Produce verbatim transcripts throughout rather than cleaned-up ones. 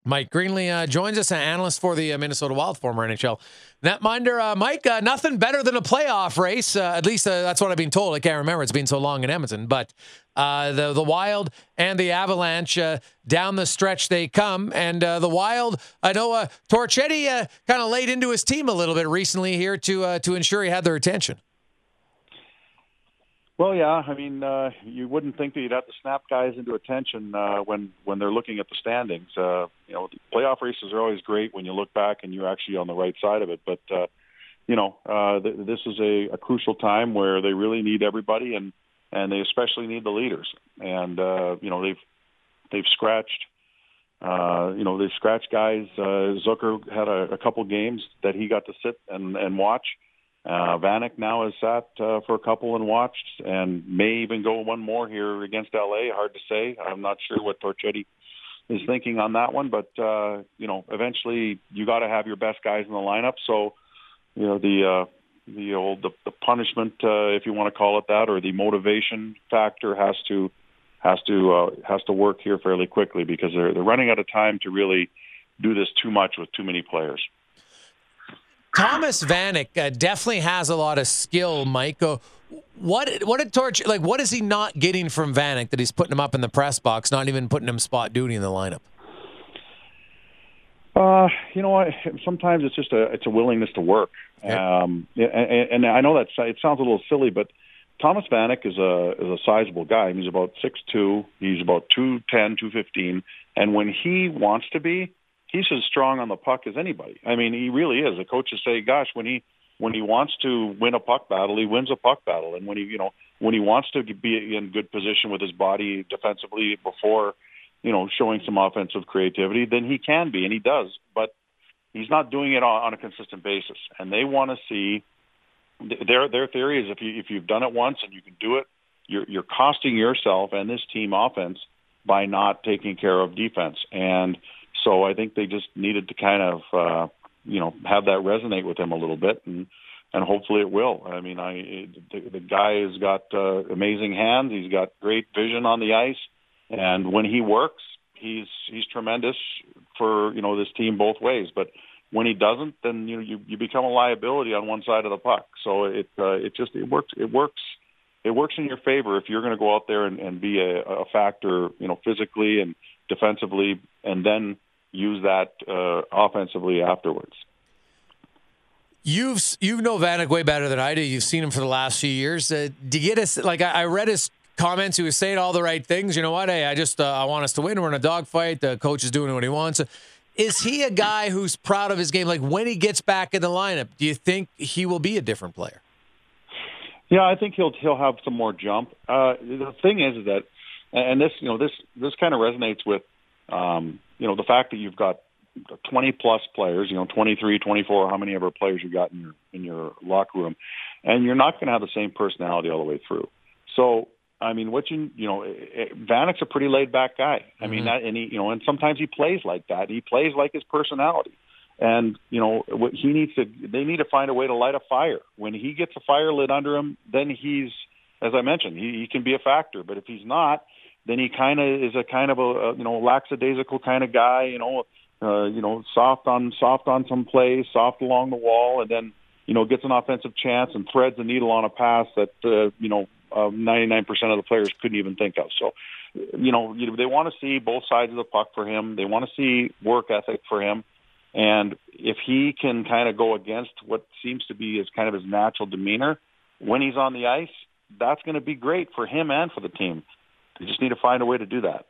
Mike Greenley uh, joins us, an analyst for the uh, Minnesota Wild, former N H L netminder. Uh, Mike, uh, nothing better than a playoff race. Uh, at least uh, that's what I've been told. I can't remember. It's been so long in Edmonton. But uh, the the Wild and the Avalanche, uh, down the stretch they come. And uh, the Wild, I know uh, Torchetti uh, kind of laid into his team a little bit recently here to uh, to ensure he had their attention. Well, yeah. I mean, uh, you wouldn't think that you'd have to snap guys into attention uh, when when they're looking at the standings. Uh, you know, the playoff races are always great when you look back and you're actually on the right side of it. But uh, you know, uh, th- this is a, a crucial time where they really need everybody, and and they especially need the leaders. And uh, you know, they've they've scratched. Uh, you know, they've scratched guys. Uh, Zucker had a, a couple games that he got to sit and, and watch. Uh, Vanek now has sat uh, for a couple and watched, and may even go one more here against L A. Hard to say. I'm not sure what Torchetti is thinking on that one, but uh, you know, eventually you got to have your best guys in the lineup. So, you know, the uh, the old the, the punishment, uh, if you want to call it that, or the motivation factor has to has to uh, has to work here fairly quickly, because they're they're running out of time to really do this too much with too many players. Thomas Vanek uh, definitely has a lot of skill, Mike. Uh, what what did Torch like? What is he not getting from Vanek that he's putting him up in the press box, not even putting him spot duty in the lineup? Uh, you know what? Sometimes it's just a it's a willingness to work. Okay. Um, and, and I know that it sounds a little silly, but Thomas Vanek is a is a sizable guy. He's about six two. He's about two ten, two fifteen, and when he wants to be, he's as strong on the puck as anybody. I mean, he really is. The coaches say, "Gosh, when he when he wants to win a puck battle, he wins a puck battle." And when he, you know, when he wants to be in good position with his body defensively before, you know, showing some offensive creativity, then he can be, and he does. But he's not doing it on, on a consistent basis. And they want to see their their theory is if you if you've done it once and you can do it, you're you're costing yourself and this team offense by not taking care of defense. And so I think they just needed to kind of, uh, you know, have that resonate with him a little bit, and and hopefully it will. I mean, I the, the guy has got uh, amazing hands. He's got great vision on the ice, and when he works, he's he's tremendous for, you know, this team both ways. But when he doesn't, then you know, you you become a liability on one side of the puck. So it uh, it just it works it works it works in your favor if you're going to go out there and, and be a, a factor, you know, physically and defensively, and then use that uh, offensively afterwards. You've you know Vanek way better than I do. You've seen him for the last few years. Uh, do you get us like I, I read his comments? He was saying all the right things. You know what? Hey, I just uh, I want us to win. We're in a dogfight. The coach is doing what he wants. Is he a guy who's proud of his game? Like when he gets back in the lineup, do you think he will be a different player? Yeah, I think he'll he'll have some more jump. Uh, the thing is, is that, and this you know this this kind of resonates with. Um, you know, the fact that you've got twenty plus players, you know, twenty-three, twenty-four, how many ever players you got in your, in your locker room, and you're not going to have the same personality all the way through. So, I mean, what you, you know, Vanek's a pretty laid back guy. I mean, Mm-hmm. that, and he, you know, and sometimes he plays like that. He plays like his personality. And, you know, what he needs to, they need to find a way to light a fire. When he gets a fire lit under him, then he's, as I mentioned, he, he can be a factor. But if he's not, then he kind of is a kind of a, a you know lackadaisical kind of guy, you know, uh, you know, soft on soft on some plays, soft along the wall, and then you know gets an offensive chance and threads the needle on a pass that uh, you know uh, ninety-nine percent of the players couldn't even think of. So, you know, you, they want to see both sides of the puck for him. They want to see work ethic for him, and if he can kind of go against what seems to be his kind of his natural demeanor when he's on the ice, that's going to be great for him and for the team. You just need to find a way to do that.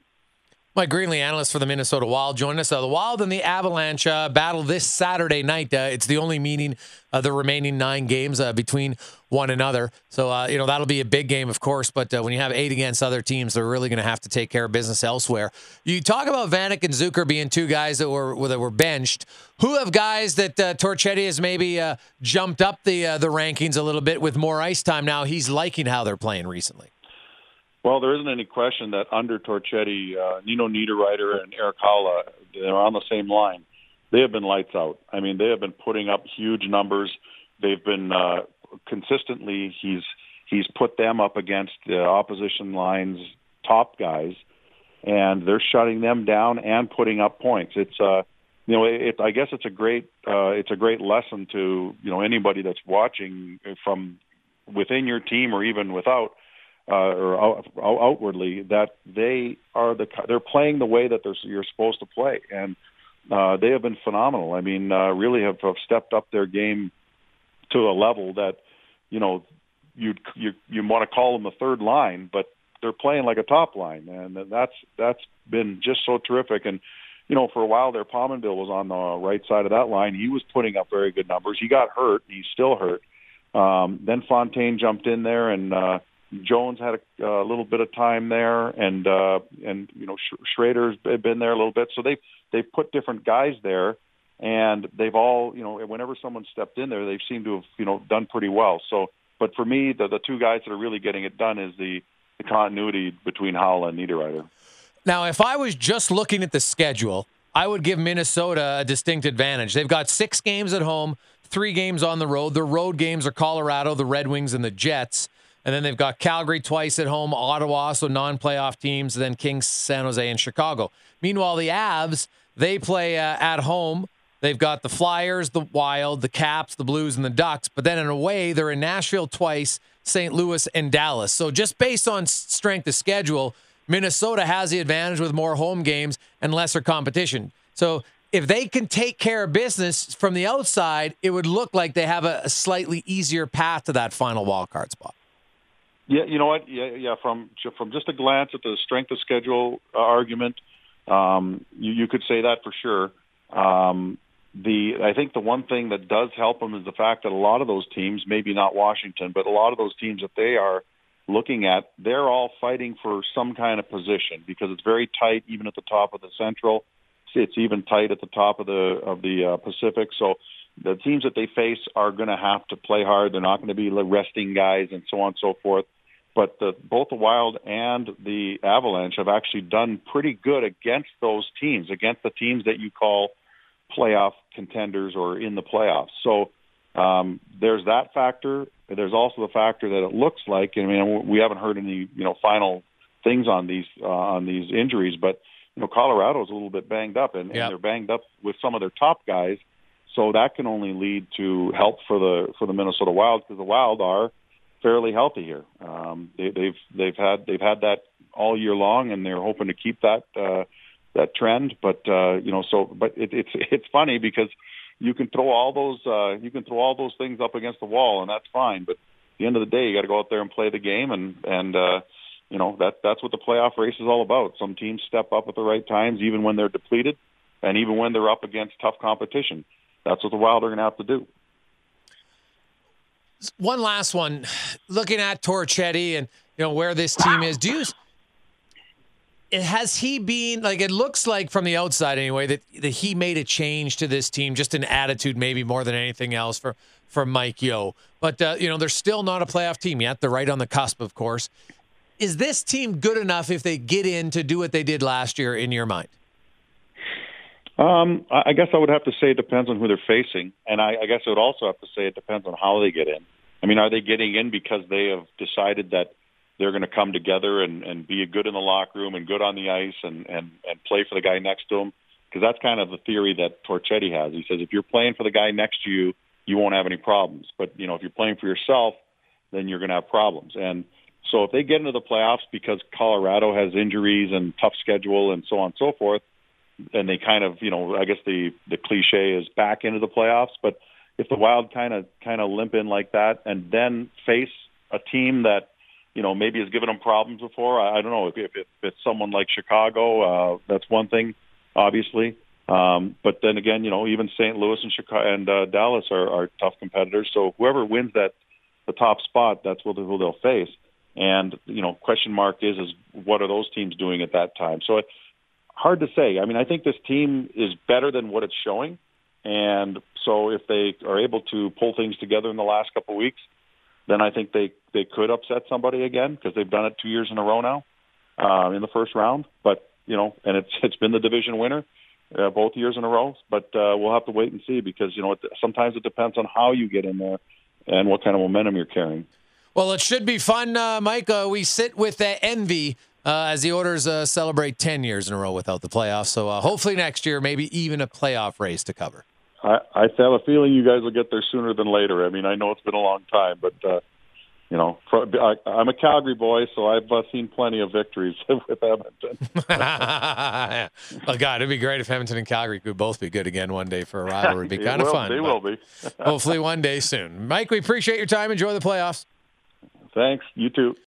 Mike Greenley, analyst for the Minnesota Wild, joined us. Uh, the Wild and the Avalanche uh, battle this Saturday night. Uh, it's the only meeting of the remaining nine games uh, between one another. So, uh, you know, that'll be a big game, of course. But uh, when you have eight against other teams, they're really going to have to take care of business elsewhere. You talk about Vanek and Zucker being two guys that were that were benched. Who have guys that uh, Torchetti has maybe uh, jumped up the uh, the rankings a little bit with more ice time now? He's liking how they're playing recently. Well, there isn't any question that under Torchetti, uh, Nino Niederreiter and Erik Haula, they're on the same line. They have been lights out. I mean, they have been putting up huge numbers. They've been uh, consistently, he's he's put them up against the opposition line's top guys. and they're shutting them down and putting up points. It's uh, you know, it, I guess it's a great uh, it's a great lesson to you know anybody that's watching from within your team or even without uh, or out, outwardly that they are the they're playing the way that they're you're supposed to play, and uh, they have been phenomenal. I mean, uh, really have, have stepped up their game to a level that you know you you you want to call them the third line, but they're playing like a top line, and that's that's been just so terrific. And you know, for a while there, Pominville was on the right side of that line. He was putting up very good numbers. He got hurt. He's still hurt. Um, then Fontaine jumped in there, and uh, Jones had a, a little bit of time there, and uh, and you know Sch- Schrader's been there a little bit. So they they've put different guys there, and they've all you know whenever someone stepped in there, they've seemed to have you know done pretty well. So, but for me, the the two guys that are really getting it done is the the continuity between Howell and Niederreiter. Now, if I was just looking at the schedule, I would give Minnesota a distinct advantage. They've got six games at home, three games on the road. Their road games are Colorado, the Red Wings, and the Jets. And then they've got Calgary twice at home, Ottawa, so non-playoff teams, then Kings, San Jose, and Chicago. Meanwhile, the Avs, they play uh, at home. They've got the Flyers, the Wild, the Caps, the Blues, and the Ducks. But then in a way, they're in Nashville twice, Saint Louis, and Dallas. So just based on strength of schedule, Minnesota has the advantage with more home games and lesser competition. So if they can take care of business from the outside, it would look like they have a, a slightly easier path to that final wildcard spot. Yeah, you know what? Yeah, yeah. From from just a glance at the strength of schedule uh, argument, um, you, you could say that for sure. Um, the I think the one thing that does help them is the fact that a lot of those teams, maybe not Washington, but a lot of those teams that they are looking at, they're all fighting for some kind of position because it's very tight, even at the top of the Central. It's even tight at the top of the of the uh, Pacific. So the teams that they face are going to have to play hard. They're not going to be resting guys and so on and so forth. But the, both the Wild and the Avalanche have actually done pretty good against those teams, against the teams that you call playoff contenders or in the playoffs. So um, there's that factor. There's also the factor that it looks like, I mean, we haven't heard any, you know, final things on these uh, on these injuries, but you know, Colorado's a little bit banged up, and, yep. and they're banged up with some of their top guys. So that can only lead to help for the for the Minnesota Wild because the Wild are fairly healthy here. Um, they, they've they've had they've had that all year long, and they're hoping to keep that uh, that trend. But uh, you know, so but it, it's it's funny because you can throw all those uh, you can throw all those things up against the wall, and that's fine. But at the end of the day, you got to go out there and play the game, and and uh, you know that that's what the playoff race is all about. Some teams step up at the right times, even when they're depleted, and even when they're up against tough competition. That's what the Wild are going to have to do. One last one, looking at Torchetti and you know where this team is. Do you? Has he been like? It looks like from the outside anyway that, that he made a change to this team, just an attitude maybe more than anything else for for Mike Yeo. But uh, you know they're still not a playoff team yet. They're right on the cusp, of course. Is this team good enough if they get in to do what they did last year? In your mind? Um, I guess I would have to say it depends on who they're facing, and I, I guess I would also have to say it depends on how they get in. I mean, are they getting in because they have decided that they're going to come together and, and be good in the locker room and good on the ice and, and, and play for the guy next to them? Because that's kind of the theory that Torchetti has. He says if you're playing for the guy next to you, you won't have any problems. But, you know, if you're playing for yourself, then you're going to have problems. And so if they get into the playoffs because Colorado has injuries and tough schedule and so on and so forth, and they kind of, you know, I guess the, the cliche is back into the playoffs. But if the Wild kind of kind of limp in like that and then face a team that, you know, maybe has given them problems before, I, I don't know. If, if, if it's someone like Chicago, uh, that's one thing, obviously. Um, but then again, you know, even Saint Louis and Chicago and uh, Dallas are, are tough competitors. So whoever wins that the top spot, that's who they'll face. And, you know, question mark is, is what are those teams doing at that time? So it's hard to say. I mean, I think this team is better than what it's showing. And so if they are able to pull things together in the last couple of weeks, then I think they, they could upset somebody again because they've done it two years in a row now uh, in the first round. But, you know, and it's it's been the division winner uh, both years in a row. But uh, we'll have to wait and see because, you know, it, sometimes it depends on how you get in there and what kind of momentum you're carrying. Well, it should be fun, uh, Mike. Uh, we sit with uh, envy uh, as the Oilers uh, celebrate ten years in a row without the playoffs. So uh, hopefully next year, maybe even a playoff race to cover. I, I have a feeling you guys will get there sooner than later. I mean, I know it's been a long time, but, uh, you know, for, I, I'm a Calgary boy, so I've uh, seen plenty of victories with Edmonton. Oh, God, it'd be great if Edmonton and Calgary could both be good again one day for a rivalry. It'd be kind of will, fun. They will be. Hopefully one day soon. Mike, we appreciate your time. Enjoy the playoffs. Thanks. You too.